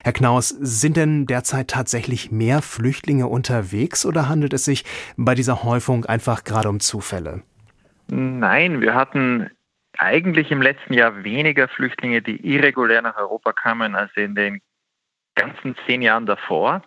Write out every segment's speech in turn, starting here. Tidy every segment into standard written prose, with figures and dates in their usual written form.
Herr Knaus, sind denn derzeit tatsächlich mehr Flüchtlinge unterwegs oder handelt es sich bei dieser Häufung einfach gerade um Zufälle? Nein, wir hatten eigentlich im letzten Jahr weniger Flüchtlinge, die irregulär nach Europa kamen, als in den ganzen 10 Jahren davor.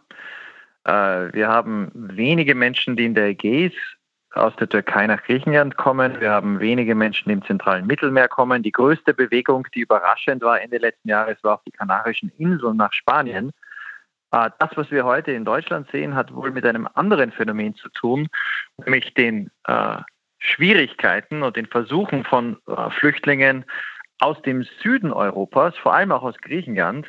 Wir haben wenige Menschen, die in der Ägäis aus der Türkei nach Griechenland kommen. Wir haben wenige Menschen, die im zentralen Mittelmeer kommen. Die größte Bewegung, die überraschend war Ende letzten Jahres, war auf die Kanarischen Inseln nach Spanien. Das, was wir heute in Deutschland sehen, hat wohl mit einem anderen Phänomen zu tun, nämlich den Schwierigkeiten und den Versuchen von Flüchtlingen aus dem Süden Europas, vor allem auch aus Griechenland,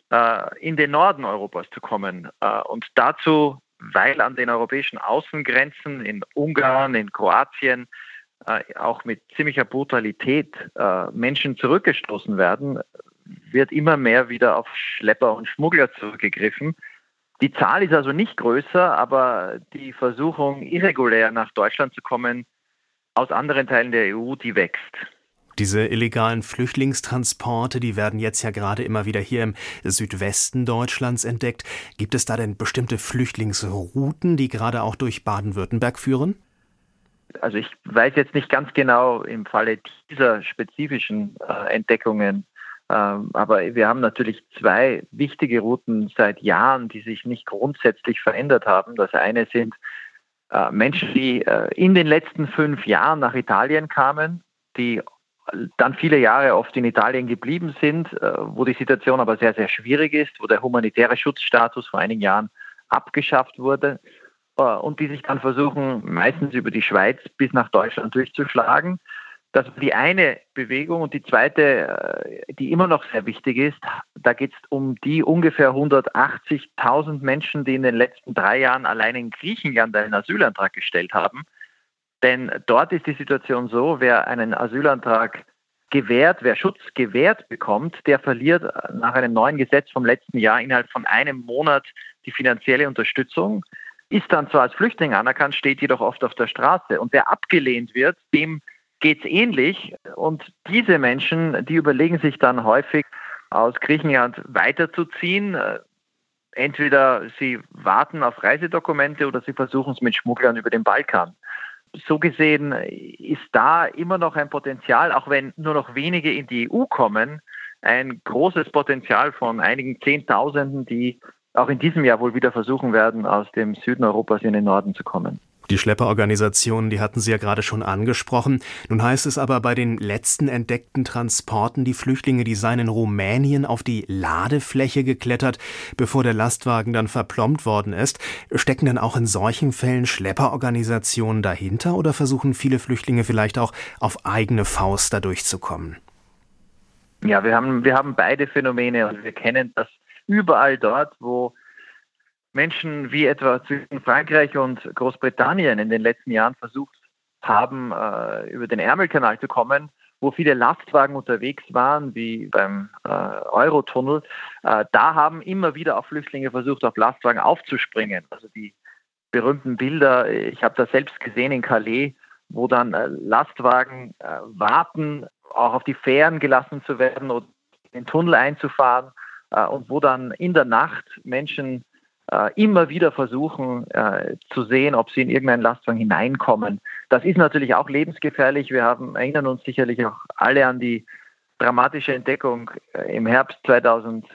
in den Norden Europas zu kommen. Und dazu, weil an den europäischen Außengrenzen in Ungarn, in Kroatien auch mit ziemlicher Brutalität Menschen zurückgestoßen werden, wird immer mehr wieder auf Schlepper und Schmuggler zurückgegriffen. Die Zahl ist also nicht größer, aber die Versuchung, irregulär nach Deutschland zu kommen, aus anderen Teilen der EU, die wächst. Diese illegalen Flüchtlingstransporte, die werden jetzt ja gerade immer wieder hier im Südwesten Deutschlands entdeckt. Gibt es da denn bestimmte Flüchtlingsrouten, die gerade auch durch Baden-Württemberg führen? Also ich weiß jetzt nicht ganz genau im Falle dieser spezifischen Entdeckungen, aber wir haben natürlich 2 wichtige Routen seit Jahren, die sich nicht grundsätzlich verändert haben. Das eine sind Menschen, die in den letzten 5 Jahren nach Italien kamen, die dann viele Jahre oft in Italien geblieben sind, wo die Situation aber sehr, sehr schwierig ist, wo der humanitäre Schutzstatus vor einigen Jahren abgeschafft wurde und die sich dann versuchen, meistens über die Schweiz bis nach Deutschland durchzuschlagen. Das ist die eine Bewegung. Und die zweite, die immer noch sehr wichtig ist, da geht es um die ungefähr 180.000 Menschen, die in den letzten 3 Jahren allein in Griechenland einen Asylantrag gestellt haben. Denn dort ist die Situation so, wer einen Asylantrag gewährt, wer Schutz gewährt bekommt, der verliert nach einem neuen Gesetz vom letzten Jahr innerhalb von einem Monat die finanzielle Unterstützung, ist dann zwar als Flüchtling anerkannt, steht jedoch oft auf der Straße. Und wer abgelehnt wird, dem geht es ähnlich. Und diese Menschen, die überlegen sich dann häufig, aus Griechenland weiterzuziehen. Entweder sie warten auf Reisedokumente oder sie versuchen es mit Schmugglern über den Balkan. So gesehen ist da immer noch ein Potenzial, auch wenn nur noch wenige in die EU kommen, ein großes Potenzial von einigen Zehntausenden, die auch in diesem Jahr wohl wieder versuchen werden, aus dem Süden Europas in den Norden zu kommen. Die Schlepperorganisationen, die hatten Sie ja gerade schon angesprochen. Nun heißt es aber bei den letzten entdeckten Transporten, die Flüchtlinge, die seien in Rumänien auf die Ladefläche geklettert, bevor der Lastwagen dann verplombt worden ist. Stecken denn auch in solchen Fällen Schlepperorganisationen dahinter oder versuchen viele Flüchtlinge vielleicht auch auf eigene Faust da durchzukommen? Ja, wir haben beide Phänomene und wir kennen das überall dort, wo Menschen wie etwa zwischen Frankreich und Großbritannien in den letzten Jahren versucht haben, über den Ärmelkanal zu kommen, wo viele Lastwagen unterwegs waren, wie beim Eurotunnel. Da haben immer wieder auch Flüchtlinge versucht, auf Lastwagen aufzuspringen. Also die berühmten Bilder, ich habe das selbst gesehen in Calais, wo dann Lastwagen warten, auch auf die Fähren gelassen zu werden oder in den Tunnel einzufahren und wo dann in der Nacht Menschen immer wieder versuchen zu sehen, ob sie in irgendeinen Lastwagen hineinkommen. Das ist natürlich auch lebensgefährlich. Wir erinnern uns sicherlich auch alle an die dramatische Entdeckung im Herbst 2015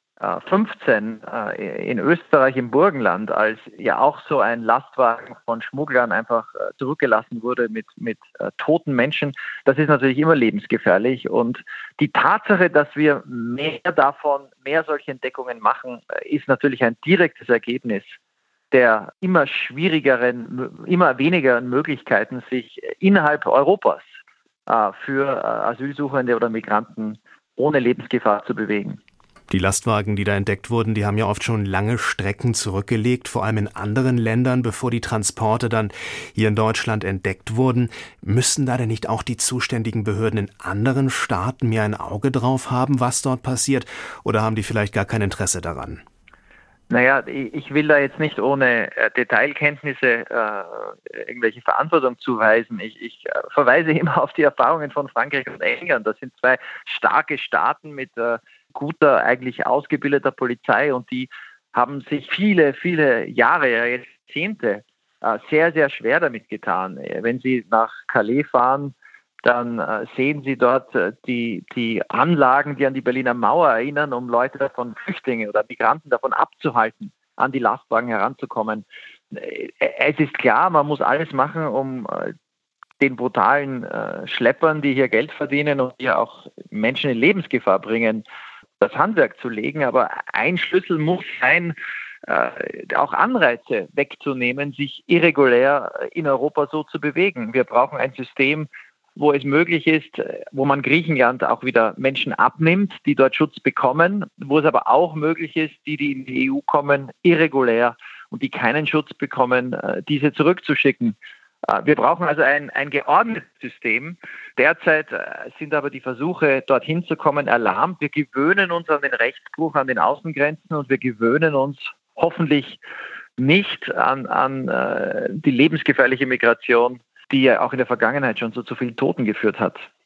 in Österreich im Burgenland, als ja auch so ein Lastwagen von Schmugglern einfach zurückgelassen wurde mit toten Menschen. Das ist natürlich immer lebensgefährlich. Und die Tatsache, dass wir mehr solche Entdeckungen machen, ist natürlich ein direktes Ergebnis der immer schwierigeren, immer wenigeren Möglichkeiten, sich innerhalb Europas für Asylsuchende oder Migranten ohne Lebensgefahr zu bewegen. Die Lastwagen, die da entdeckt wurden, die haben ja oft schon lange Strecken zurückgelegt, vor allem in anderen Ländern, bevor die Transporte dann hier in Deutschland entdeckt wurden. Müssen da denn nicht auch die zuständigen Behörden in anderen Staaten mehr ein Auge drauf haben, was dort passiert? Oder haben die vielleicht gar kein Interesse daran? Naja, ich will da jetzt nicht ohne Detailkenntnisse irgendwelche Verantwortung zuweisen. Ich verweise immer auf die Erfahrungen von Frankreich und England. Das sind 2 starke Staaten mit guter, eigentlich ausgebildeter Polizei und die haben sich viele, viele Jahre, ja Jahrzehnte sehr, sehr schwer damit getan. Wenn Sie nach Calais fahren, dann sehen Sie dort die Anlagen, die an die Berliner Mauer erinnern, um Leute davon, Flüchtlinge oder Migranten davon abzuhalten, an die Lastwagen heranzukommen. Es ist klar, man muss alles machen, um den brutalen Schleppern, die hier Geld verdienen und hier auch Menschen in Lebensgefahr bringen, das Handwerk zu legen. Aber ein Schlüssel muss sein, auch Anreize wegzunehmen, sich irregulär in Europa so zu bewegen. Wir brauchen ein System, wo es möglich ist, wo man Griechenland auch wieder Menschen abnimmt, die dort Schutz bekommen, wo es aber auch möglich ist, die in die EU kommen, irregulär und die keinen Schutz bekommen, diese zurückzuschicken. Wir brauchen also ein geordnetes System. Derzeit sind aber die Versuche, dorthin zu kommen, erlahmt. Wir gewöhnen uns an den Rechtsbruch an den Außengrenzen und wir gewöhnen uns hoffentlich nicht an die lebensgefährliche Migration, die ja auch in der Vergangenheit schon zu vielen Toten geführt hat.